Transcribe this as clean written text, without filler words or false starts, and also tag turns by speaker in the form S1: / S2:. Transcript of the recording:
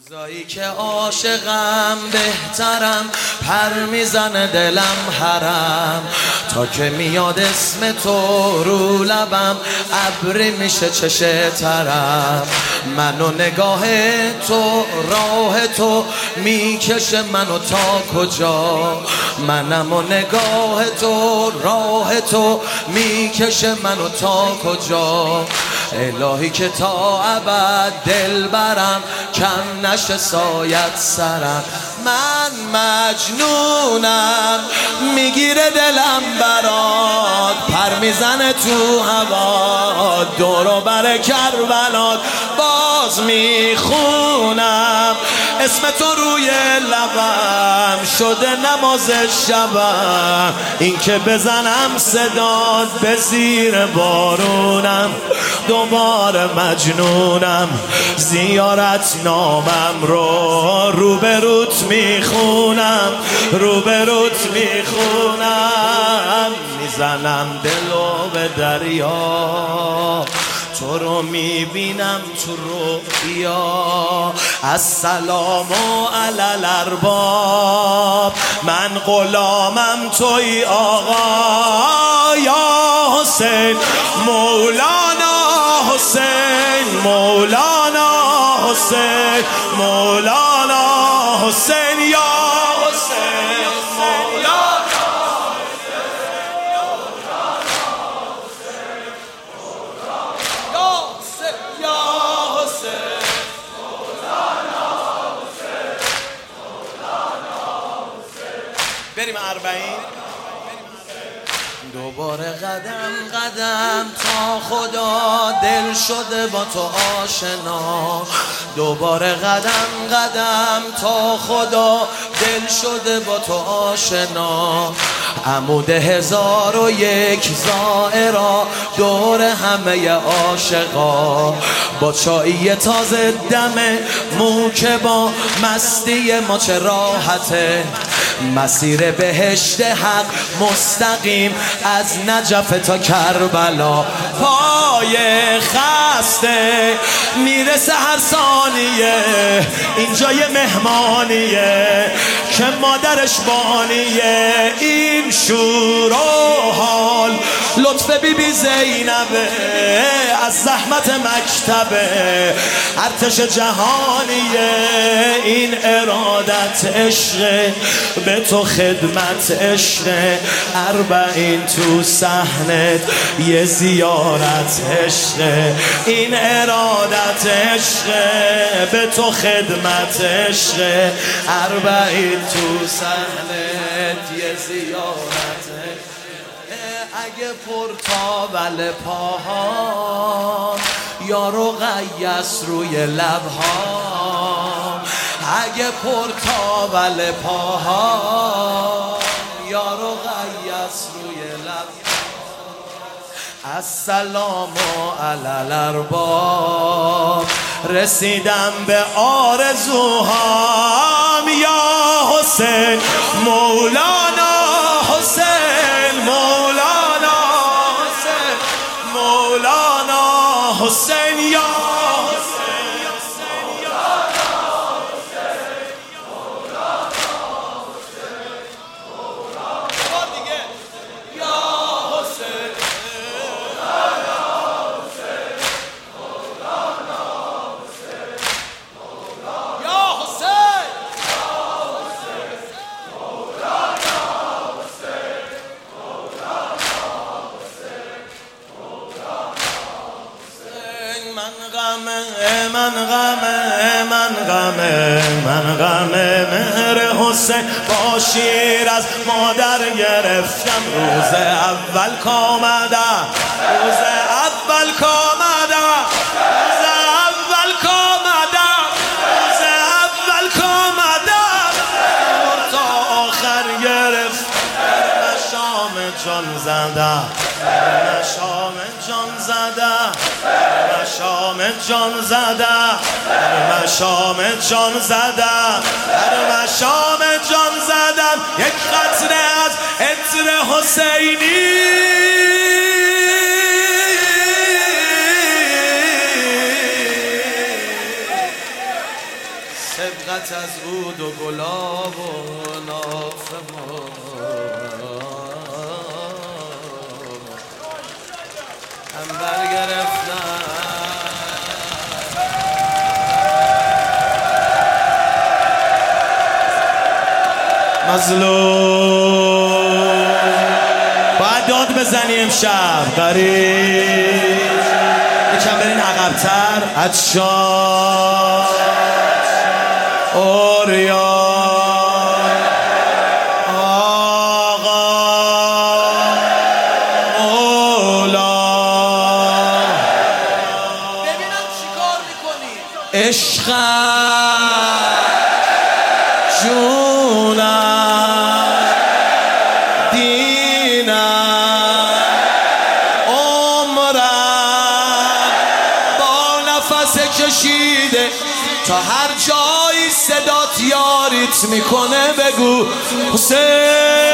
S1: روزایی که عاشقم بهترم، پر میزنه دلم حرم، تا که میاد اسم تو رو لبم، ابری میشه چشه ترم. منو نگاه تو راه تو میکشه منو تا کجا، منم و نگاه تو راه تو میکشه منو تا کجا. الهی که تا ابد دل برم، کم نشه سایت سرم. من مجنونم میگیره دلم برات، پر میزنه تو هوا دور و بر کربلات. باز میخونم اسم تو روی لبم، شده نماز شبم. این که بزنم صدات به زیر بارونم، دوباره مجنونم. زیارت نامم رو روبروت میخونم، روبروت میخونم. میزنم دلو به دریا، تو رو میبینم تو رویا. السلام علی الارباب، من غلامم توی آقا. یا حسین مولانا حسین، مولانا حسین، مولانا حسین. یا حسین مولانا بریم اربعین. دوباره قدم قدم تا خدا دل شده با تو آشنا. دوباره قدم قدم تا خدا دل شده با تو آشنا. عمود 1001 زائرا دور همه عاشقا، با چایی تازه دم مو که با مستی ما چه راحته. مسیر بهشت حق مستقیم از نجف تا کربلا. پای خسته میرسه هر ثانیه، اینجا یه مهمانیه که مادرش بانیه. این شور و حال لطف بی زینبه، از زحمت مکتبه ارتش جهانیه. این ارادت عشق به تو خدمت عشق، اربعین تو صحنت یه زیارت عشق. این ارادت عشق به تو خدمت عشق، اربعین تو صحنت یه زیارت. اگه پرتاول پاهام یارو قیس روی لبهام، اگه پرتاول پاهام یارو قیس روی لبهام. السلام علی الارباب، رسیدم به آرزوهام. یا حسین مولانا حسین، مولانا حسین، مولانا حسین. یا من غم مهر حسین با شیر از مادر گرفتم. روز اول کامدم، روز اول کامدم، روز اول کامدم، روز اول کامدم. تا آخر گرفت مشام جان زدم، مشام جان زدم، مشام جان زدم، مشام جان زدم، مشام جان زدم. یک قطره از عطر حسینی سبقت از عود و گلاب و نافه هم برگرفتم مظلوم باید داد بزنی امشب غریب یکم برین عقب‌تر عطشان اوریان آقا مولا
S2: ببینم چیکار میکنی
S1: عشقم جونم دینم عمرم با نفس کشیده تا هر جایی صدات یاریت میکنه بگو حسین